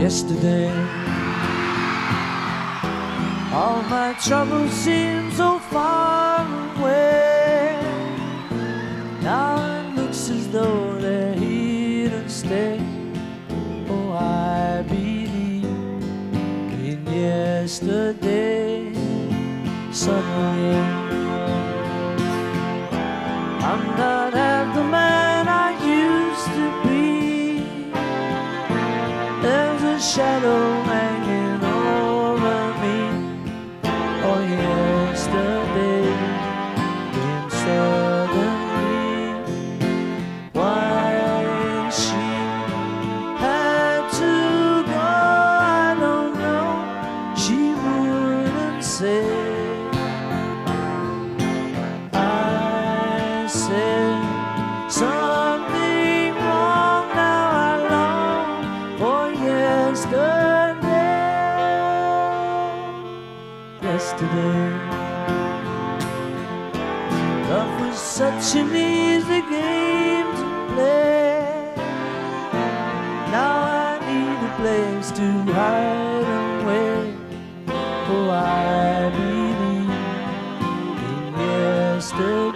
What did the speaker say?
yesterday. All my troubles seem so far away. Now it looks as though they're here to stay. Oh, I believe in yesterday. Suddenly I'm not half the man I used to be. There's a shadow hanging over me. Oh, yesterday came suddenly. Why she had to go, I don't know. She wouldn't say. I said something wrong. Now I long for yesterday. Yesterday, love was such an easy game to play. Now I need a place to hide away. Oh, I believe in yesterday.